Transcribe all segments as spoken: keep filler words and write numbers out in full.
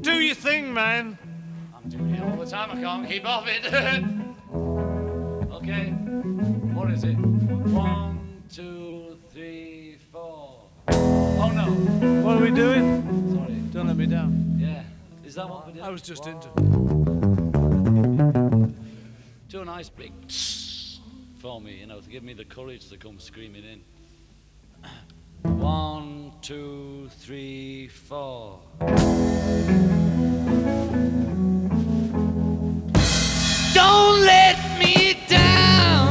Do your thing, man. I'm doing it all the time. I can't keep off it. Okay. What is it? One, two, three, four. Oh no. What are we doing? Sorry. Don't let me down. Yeah. Is that what we did? I was just into. Do a nice big for me, you know, to give me the courage to come screaming in. One, two, three, four. Don't let me down.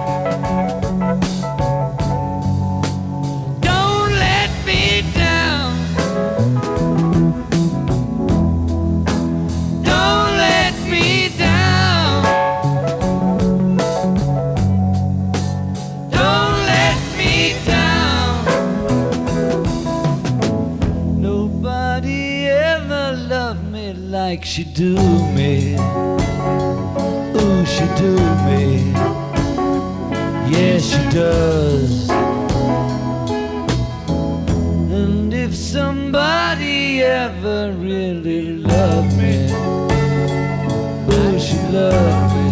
Don't let me down. Don't let me down. Don't let me down. Nobody ever loved me like she do me. Ooh, she do me. Yeah, she does. And if somebody ever really loved me, ooh, she loved me.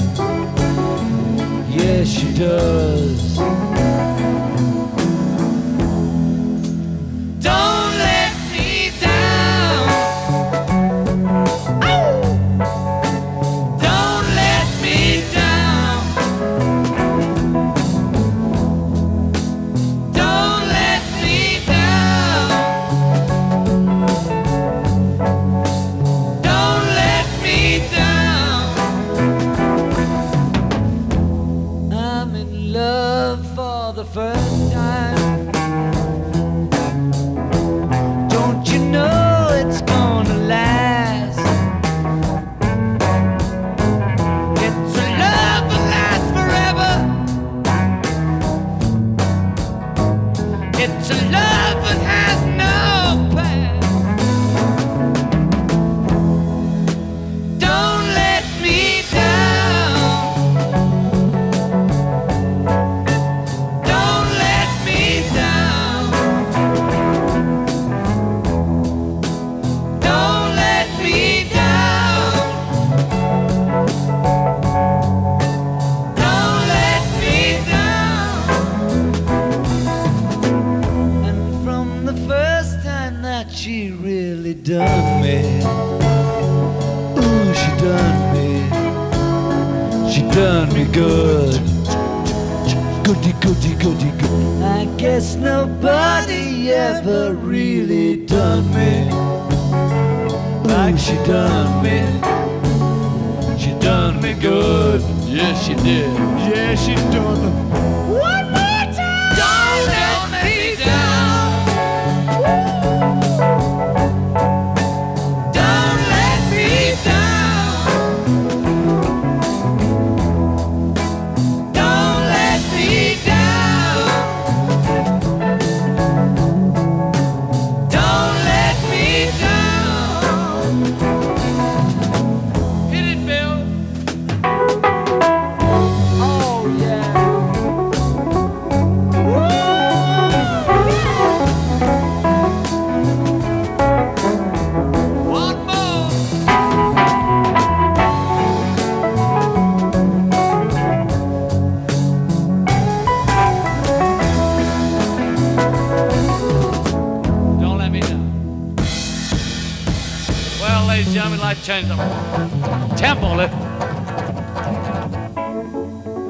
Yeah, she does. Don't let me down. Ow! Don't let me down. Don't let me down. Don't let me down. I'm in love for the first time. Don't you know it's gonna last? It's a love that lasts forever. It's a love that has no past. Don't let me down. Don't let me down. Don't let me down. Don't let me down. And from the first time that she really done me, ooh, she done me. She done me good. Goody, goody, goody, good. I guess nobody ever really done me like she done me. She done me good. Yes, she did. Yeah, she done. One more time. Don't let me down. Don't let me down. Don't let me down. Don't let me down. Hit it, Bill. Oh yeah. One more. Don't let me down. Well, ladies and gentlemen, life changed. Tempo, let